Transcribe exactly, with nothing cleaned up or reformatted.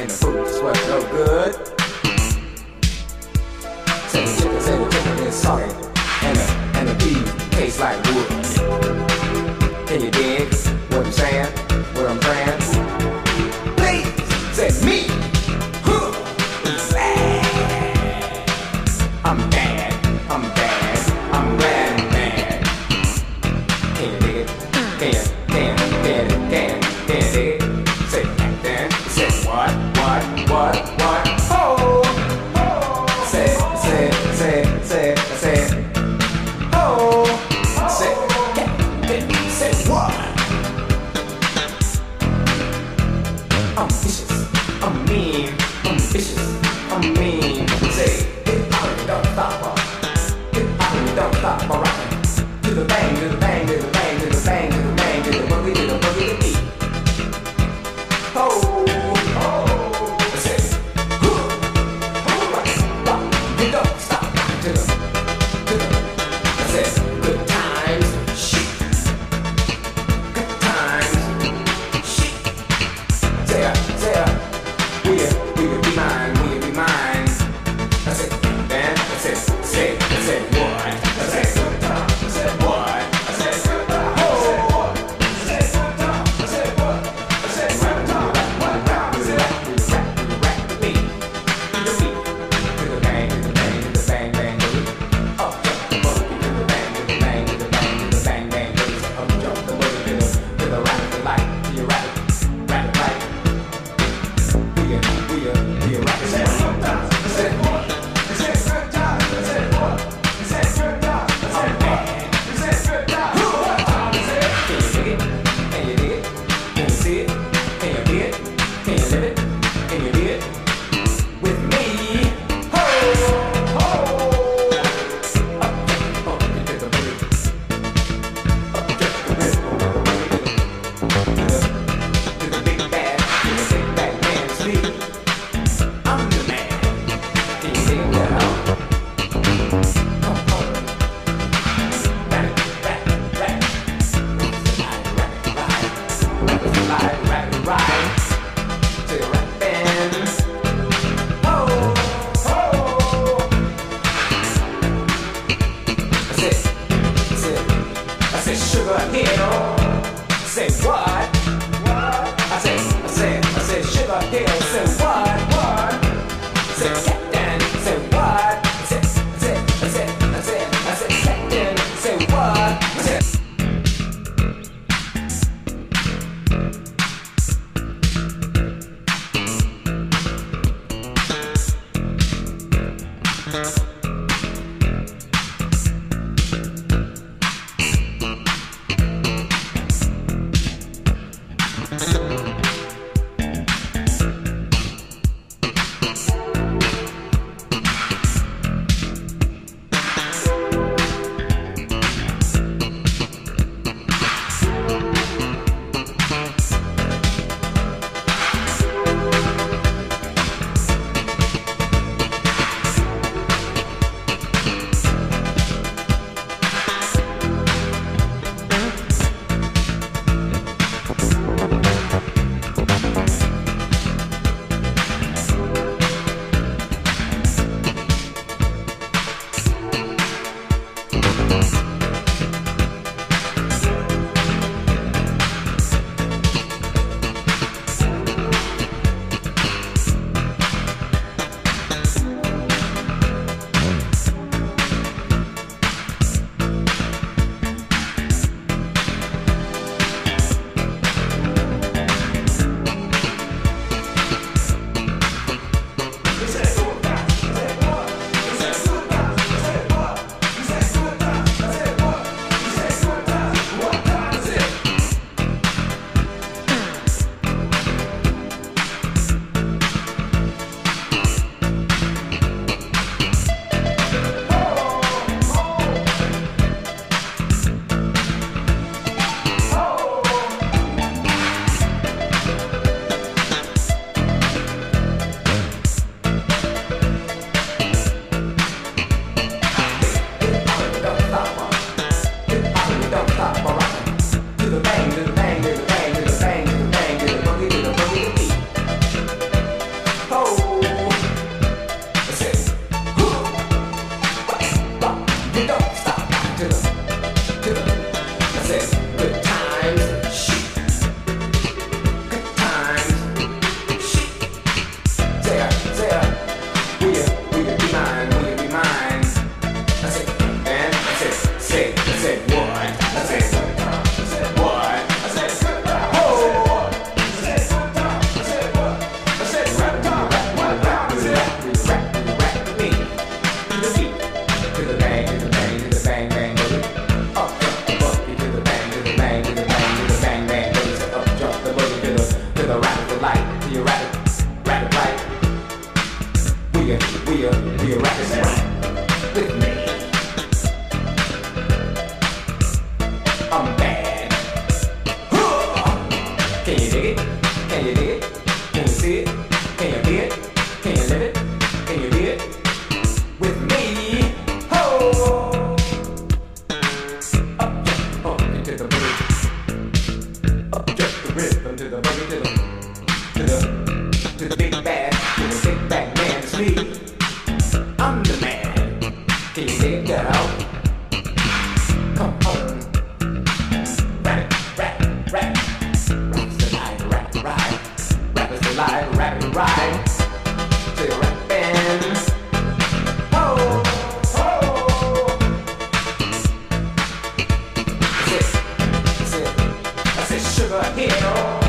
and the food just wasn't no good. Said the chicken, said the chicken is soggy, and the, and the beef tastes like wood. Can you dig what I'm saying, what I'm praying? Please, said me, huh, sad. I'm bad, I'm bad, I'm bad and bad. Can you dig it? Can you, can you, can you, can you, can you dig it? Say back then, say what, what, what, what? Oh, oh. Say, say, say, say, say. Oh, say, yeah, say what? I'm vicious, I'm mean, I'm vicious, I'm mean. Say, hip hop, don't stop, hip hop, don't stop, rockin'. To the bang, to the bang, to the bang, to the bang, to the bang, to the boogie, to the boogie, to the beat. Oh, oh, I say, huh, huh, rock, rock, you don't stop, to the, to the, I said, good times, shit, good times, shit. Say, say, will you, will you be mine, will you be to the boogie, to the, to the, to the big bad, to the big bad man, it's me. I'm the man. Can you dig it, girl? Come on. Rap it, rap it, rap it. Rap's the life, rap the ride. Rap is the life, rap the ride. To the rapping. Oh, oh. That's it, that's it. That's it, Sugar Hill.